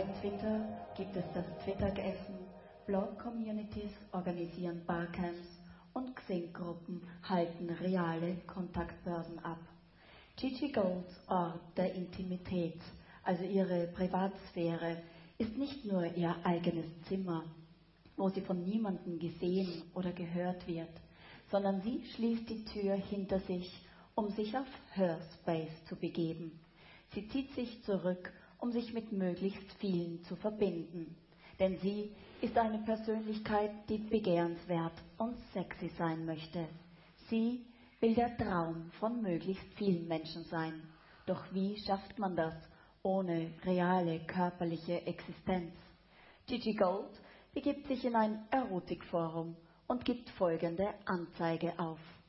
Bei Twitter gibt es das Twitter-Essen, Blog-Communities organisieren Barcamps und Xing-Gruppen halten reale Kontaktbörsen ab. Gigi Golds Ort der Intimität, also ihre Privatsphäre, ist nicht nur ihr eigenes Zimmer, wo sie von niemandem gesehen oder gehört wird, sondern sie schließt die Tür hinter sich, um sich auf Her-Space zu begeben. Sie zieht sich zurück, um sich mit möglichst vielen zu verbinden. Denn sie ist eine Persönlichkeit, die begehrenswert und sexy sein möchte. Sie will der Traum von möglichst vielen Menschen sein. Doch wie schafft man das ohne reale körperliche Existenz? Gigi Gold begibt sich in ein Erotikforum und gibt folgende Anzeige auf.